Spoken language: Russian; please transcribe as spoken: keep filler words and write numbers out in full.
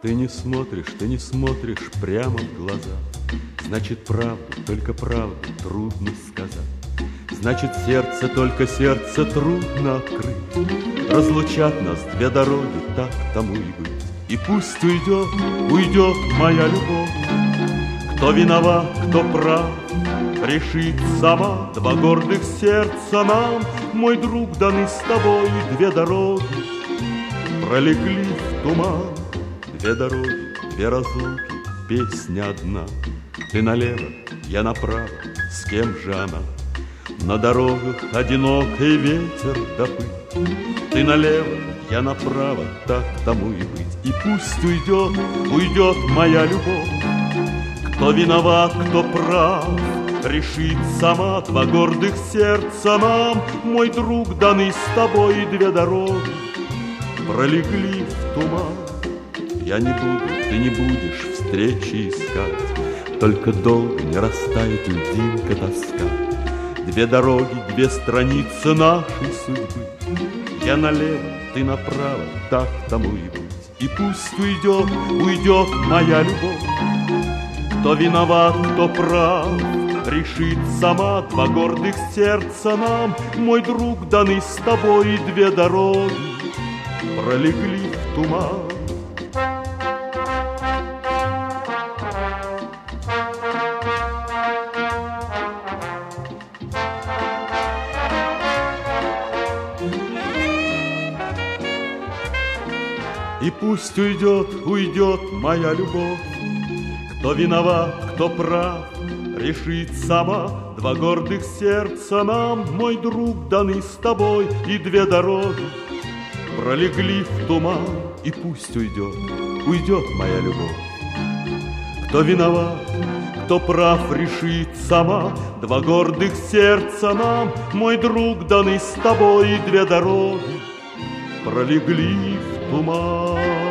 Ты не смотришь, ты не смотришь прямо в глаза. Значит, правду, только правду трудно сказать. Значит, сердце, только сердце трудно открыть. Разлучат нас две дороги, так тому и быть. И пусть уйдет, уйдет моя любовь. Кто виноват, кто прав, решит сама. Два гордых сердца нам, мой друг, даны с тобой две дороги. Пролегли в туман две дороги, две разлуки, песня одна. Ты налево, я направо, с кем же она? На дорогах одинокий ветер допыть. Ты налево, я направо, так тому и быть. И пусть уйдет, уйдет моя любовь. Кто виноват, кто прав, решит сама. Два гордых сердца нам, мой друг, даны с тобой две дороги. Пролегли в туман. Я не буду, ты не будешь встречи искать. Только долго не растает льдинка тоска. Две дороги, две страницы нашей судьбы. Я налево, ты направо, так тому и быть. И пусть уйдет, уйдет моя любовь. Кто виноват, кто прав, решит сама. Два гордых сердца нам, мой друг, даны с тобой две дороги. Пролегли в туман. И пусть уйдет, уйдет моя любовь. Кто виноват, кто прав, решит сама. Два гордых сердца нам, мой друг, даны с тобой и две дороги. Пролегли в туман. И пусть уйдет, уйдет моя любовь. Кто виноват, кто прав, решит сама. Два гордых сердца нам, мой друг, даны с тобой и две дороги. Пролегли в туман.